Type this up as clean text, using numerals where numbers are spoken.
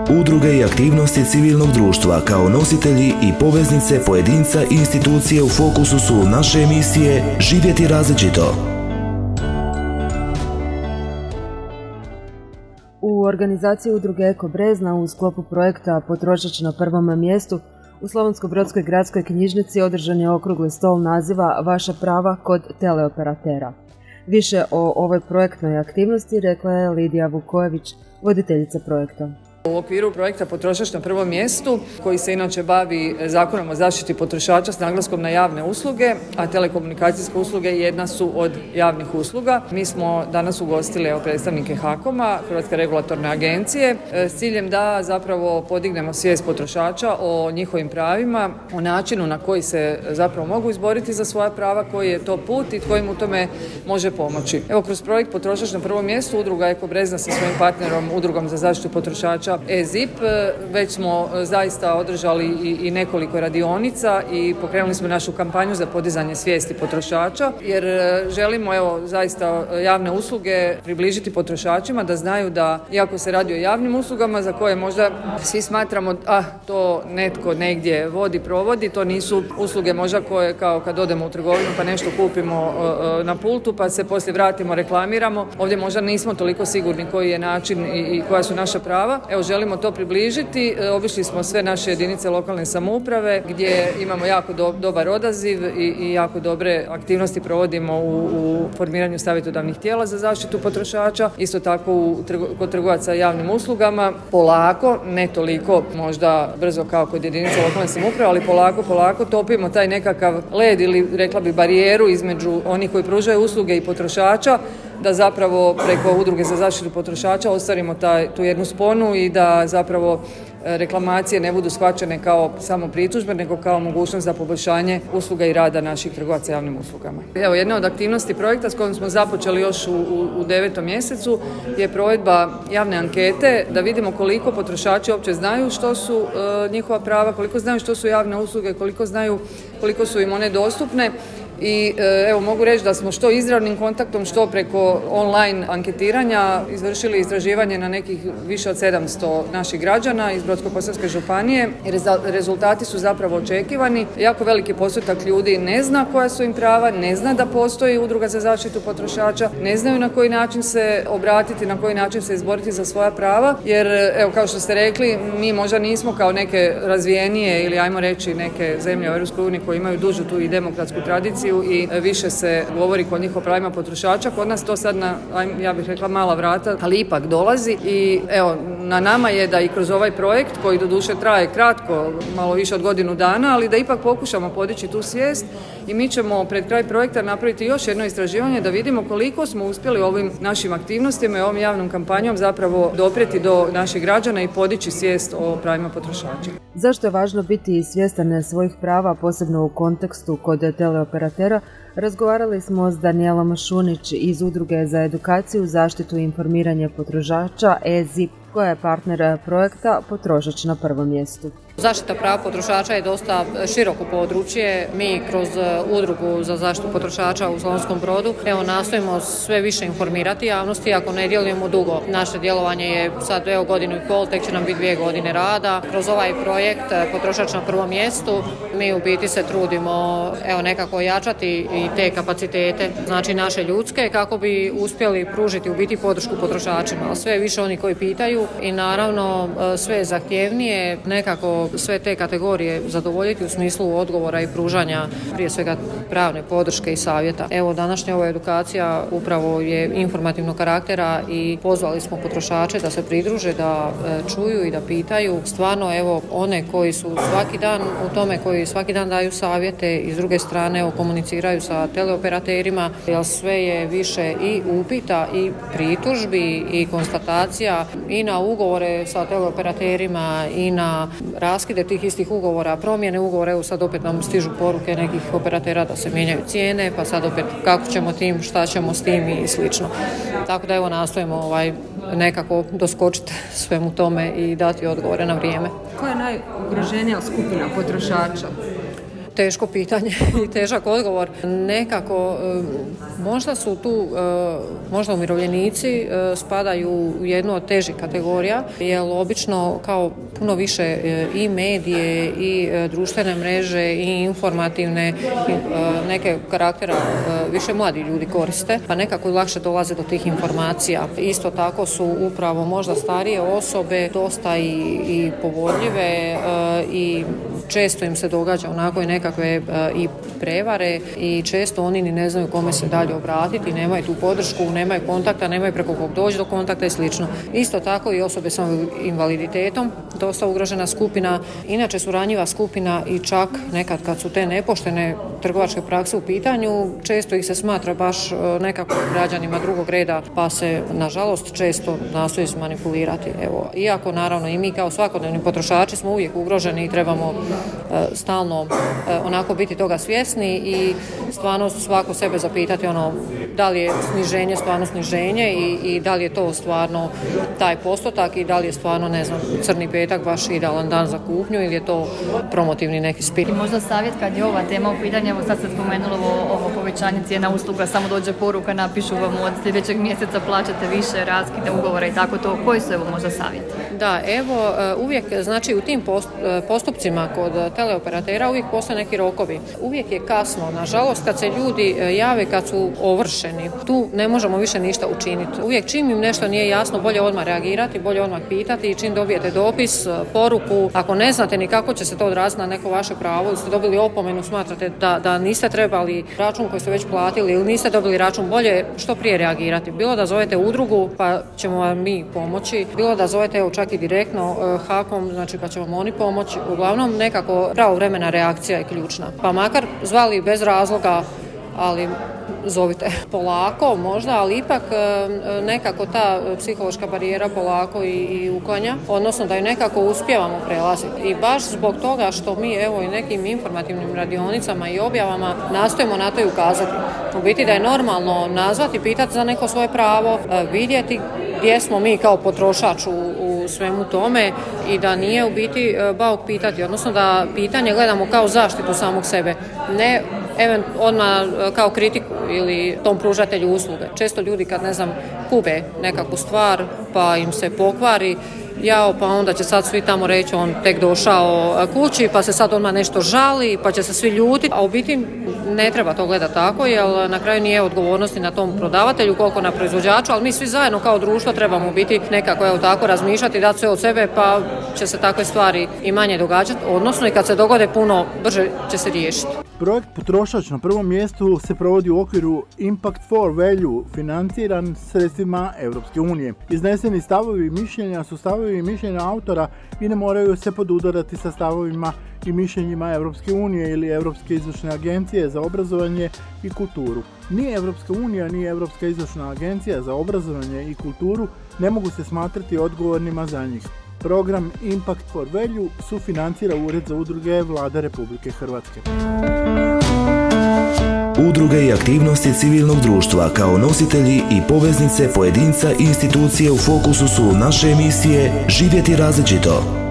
udruge i aktivnosti civilnog društva kao nositelji i poveznice pojedinca i institucije u fokusu su naše emisije Živjeti različito. U organizaciji udruge Eko Brezna u sklopu projekta Potrošač na prvom mjestu u Slavonsko-brodskoj gradskoj knjižnici održan je okrugli stol naziva Vaša prava kod teleoperatera. Više o ovoj projektnoj aktivnosti rekla je Lidija Vukojević, voditeljica projekta. U okviru projekta Potrošač na prvom mjestu, koji se inače bavi Zakonom o zaštiti potrošača s naglaskom na javne usluge, a telekomunikacijske usluge jedna su od javnih usluga. Mi smo danas ugostili predstavnike HAKOM-a, Hrvatske regulatorne agencije, s ciljem da zapravo podignemo svijest potrošača o njihovim pravima, o načinu na koji se zapravo mogu izboriti za svoja prava, koji je to put i tko im u tome može pomoći. Evo, kroz projekt Potrošač na prvom mjestu udruga Eko Brezna sa svojim partnerom Udrugom za zaštitu potrošača EZIP, već smo zaista održali i nekoliko radionica i pokrenuli smo našu kampanju za podizanje svijesti potrošača, jer želimo zaista javne usluge približiti potrošačima, da znaju da, iako se radi o javnim uslugama za koje možda svi smatramo to netko negdje vodi, provodi, to nisu usluge možda koje kao kad odemo u trgovinu pa nešto kupimo na pultu pa se poslije vratimo, reklamiramo. Ovdje možda nismo toliko sigurni koji je način i koja su naša prava. Evo, želimo to približiti. Obišli smo sve naše jedinice lokalne samouprave gdje imamo jako dobar odaziv i jako dobre aktivnosti provodimo u formiranju savjetodavnih tijela za zaštitu potrošača. Isto tako kod trgovaca javnim uslugama. Polako, ne toliko možda brzo kao kod jedinice lokalne samouprave, ali polako topimo taj nekakav led ili rekla bi barijeru između onih koji pružaju usluge i potrošača, da zapravo preko udruge za zaštitu potrošača ostvarimo tu jednu sponu i da zapravo reklamacije ne budu shvaćene kao samo pritužbe, nego kao mogućnost za poboljšanje usluga i rada naših trgovaca javnim uslugama. Evo, jedna od aktivnosti projekta s kojom smo započeli još u 9. mjesecu je provedba javne ankete, da vidimo koliko potrošači uopće znaju što su njihova prava, koliko znaju što su javne usluge, koliko su im one dostupne. I evo, mogu reći da smo što izravnim kontaktom, što preko online anketiranja izvršili istraživanje na nekih više od 700 naših građana iz Brodsko-posavske županije. Rezultati su zapravo očekivani. Jako veliki postotak ljudi ne zna koja su im prava, ne zna da postoji udruga za zaštitu potrošača, ne znaju na koji način se obratiti, na koji način se izboriti za svoja prava, jer evo, kao što ste rekli, mi možda nismo kao neke razvijenije ili ajmo reći neke zemlje u EU koje imaju dužu tu i demokratsku tradiciju i više se govori kod njih o pravima potrošača. Kod nas to sad ja bih rekla mala vrata, ali ipak dolazi i evo, na nama je da i kroz ovaj projekt, koji doduše traje kratko, malo više od godinu dana, ali da ipak pokušamo podići tu svijest i mi ćemo pred kraj projekta napraviti još jedno istraživanje da vidimo koliko smo uspjeli ovim našim aktivnostima i ovom javnom kampanjom zapravo doprijeti do naših građana i podići svijest o pravima potrošača. Zašto je važno biti svjestan svojih prava, posebno u kontekstu kod teleoperatera? Razgovarali smo s Danijelom Šunić iz Udruge za edukaciju, zaštitu i informiranje potrošača EZIP, koja je partner projekta Potrošač na prvom mjestu. Zaštita prava potrošača je dosta široko područje. Mi kroz Udrugu za zaštitu potrošača u Slavonskom Brodu nastojimo sve više informirati javnosti, ako ne djelujemo dugo. Naše djelovanje je sad godinu i pol, tek će nam biti 2 godine rada. Kroz ovaj projekt Potrošač na prvom mjestu mi u biti se trudimo nekako jačati i te kapacitete, znači naše ljudske, kako bi uspjeli pružiti u biti podršku potrošačima. Sve više oni koji pitaju i naravno sve zahtjevnije nekako sve te kategorije zadovoljiti u smislu odgovora i pružanja prije svega pravne podrške i savjeta. Evo, današnja ova edukacija upravo je informativnog karaktera i pozvali smo potrošače da se pridruže, da čuju i da pitaju. Stvarno, evo, one koji su svaki dan u tome, koji svaki dan daju savjete i s druge strane komuniciraju sa teleoperaterima, jer sve je više i upita i pritužbi i konstatacija i na ugovore sa teleoperaterima i na raskide tih istih ugovora, promjene ugovora. Evo, sad opet nam stižu poruke nekih operatera da se mijenjaju cijene, pa sad opet kako ćemo tim, šta ćemo s tim i slično. Tako da evo, nastojimo nekako doskočiti svemu tome i dati odgovore na vrijeme. Koja je najugroženija skupina potrošača? teško pitanje i težak odgovor. Nekako, možda su tu, možda umirovljenici spadaju u jednu od težih kategorija, jer obično kao puno više i medije i društvene mreže i informativne neke karaktera više mladi ljudi koriste, pa nekako i lakše dolaze do tih informacija. Isto tako su upravo možda starije osobe dosta i povodljive i često im se događa onako i nekakve i prevare i često oni ni ne znaju kome se dalje obratiti, nemaju tu podršku, nemaju kontakta, nemaju preko kog doći do kontakta i slično. Isto tako i osobe sa invaliditetom, dosta ugrožena skupina, inače su ranjiva skupina i čak nekad kad su te nepoštene trgovačke prakse u pitanju, često ih se smatra baš nekako građanima drugog reda, pa se nažalost često nastoji manipulirati. Evo, iako naravno i mi kao svakodnevni potrošači smo uvijek ugroženi i trebamo stalno onako biti toga svjesni i stvarno svako sebe zapitati da li je sniženje stvarno sniženje i da li je to stvarno taj postotak i da li je stvarno, ne znam, crni petak baš idealan dan za kupnju ili je to promotivni neki spin. I možda savjet kad je ova tema u pitanju, evo sad ste spomenuli ovo povećanje cijena usluga, samo dođe poruka, napišu vam od sljedećeg mjeseca plaćate više, raskide ugovora i tako to. Koji su evo možda savjeti? Da, evo uvijek, znači u tim postupcima kod teleoperatera uvijek postoje neki rokovi. Uvijek je kasno, nažalost, kad se ljudi jave kad su ovršeni. Tu ne možemo više ništa učiniti. Uvijek čim im nešto nije jasno, bolje odmah reagirati, bolje odmah pitati i čim dobijete dopis, poruku, ako ne znate ni kako će se to odraziti na neko vaše pravo ili ste dobili opomenu, smatrate da niste trebali račun koji ste već platili ili niste dobili račun, bolje što prije reagirati. Bilo da zovete udrugu pa ćemo vam mi pomoći, bilo da zovete evo čak i direktno HAKOM, znači pa će vam oni pomoći. Uglavnom nekako pravovremena reakcija je ključna. Pa makar zvali bez razloga, ali zovite polako možda, ali ipak nekako ta psihološka barijera polako i uklanja, odnosno da ju nekako uspijevamo prelaziti. I baš zbog toga što mi evo i nekim informativnim radionicama i objavama nastojimo na to i ukazati. U biti da je normalno nazvati, pitati za neko svoje pravo, vidjeti gdje smo mi kao potrošač u svemu tome i da nije u biti bauk pitati, odnosno da pitanje gledamo kao zaštitu samog sebe, ne odmah kao kritiku ili tom pružatelju usluge. Često ljudi kad kupe nekakvu stvar pa im se pokvari, pa onda će sad svi tamo reći on tek došao kući pa se sad odmah nešto žali pa će se svi ljutiti, a u biti ne treba to gledati tako jer na kraju nije odgovornosti na tom prodavatelju koliko na proizvođaču, ali mi svi zajedno kao društvo trebamo biti nekako tako razmišljati, dati sve od sebe pa će se takve stvari i manje događati, odnosno i kad se dogode puno brže će se riješiti. Projekt Potrošač na prvom mjestu se provodi u okviru Impact for Value, financiran sredstvima Europske unije. Izneseni stavovi i mišljenja su stavovi i mišljenja autora i ne moraju se podudarati sa stavovima i mišljenjima Europske unije ili Europske izvršne agencije za obrazovanje i kulturu. Ni Europska unija, ni Europska izvršna agencija za obrazovanje i kulturu ne mogu se smatrati odgovornima za njih. Program Impact for Value sufinancira Ured za udruge Vlade Republike Hrvatske. Udruge i aktivnosti civilnog društva kao nositelji i poveznice pojedinca i institucije u fokusu su naše emisije Živjeti različito.